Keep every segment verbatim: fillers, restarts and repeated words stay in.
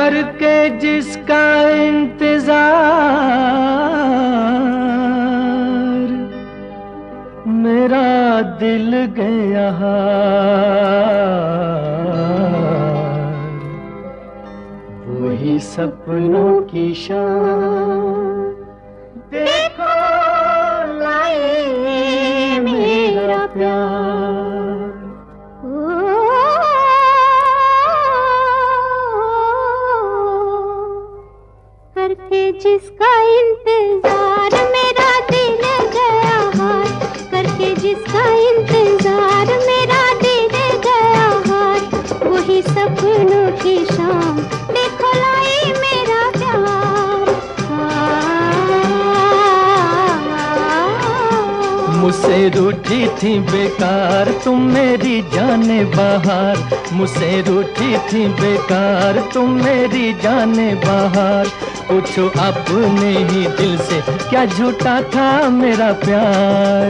करके जिसका इंतजार मेरा दिल गया हार, वही सपनों की शान देखो लाए मेरा प्यार। करके जिसका इंतजार मेरा दिल गया हार, करके जिसका इंतजार मेरा दिल गया हार, वही सपनों की शाम देखो लाई मेरा प्यार। मुझसे रूठी थी बेकार तुम मेरी जाने बहार, मुझसे रूठी थी बेकार तुम मेरी जाने बहार। पूछो अपने ही दिल से क्या झूठा था मेरा प्यार।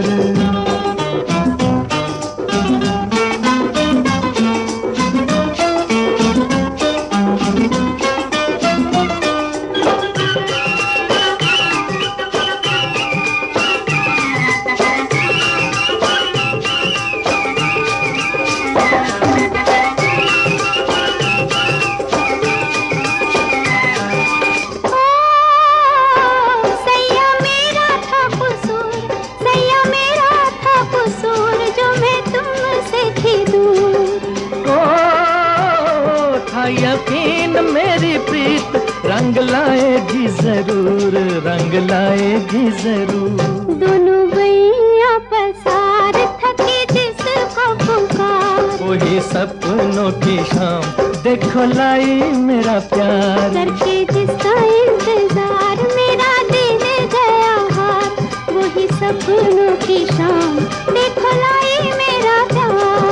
यकीन मेरी प्रीत रंग लाएगी जरूर, रंग लाएगी जरूर। दोनों भैया पसार थके जिसको पुकार, वही सपनों की शाम देखो लाई मेरा प्यार। करके जिसका इंतजार मेरा दिल गया हार, वही सपनों की शाम देखो लाई मेरा प्यार।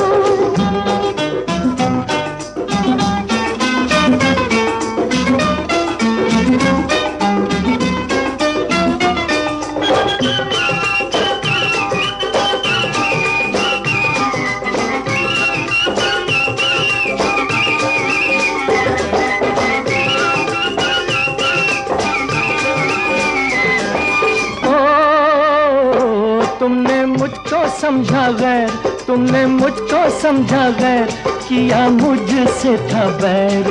तुमने मुझको समझा गैर, तुमने मुझको समझा गैर, किया मुझसे था बैर।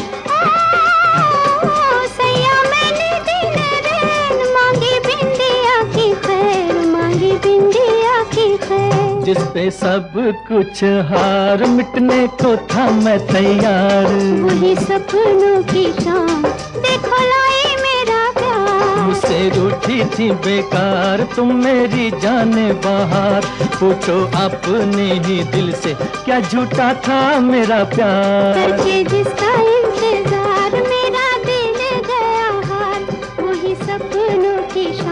सैया मैंने दिन रैन मांगी बिंदिया की खैर, मांगी बिंदिया की खैर। जिस पे सब कुछ हार मिटने को था मैं तैयार, वही सपनों की शाम देखो लाई मेरा प्यार। मुझसे रूठी थी बेकार तुम मेरी जाने बहार। पूछो अपने ही दिल से क्या झूठा था मेरा प्यार। करके जिसका इंतजार मेरा दिल गया हार, वही सपनों की शाम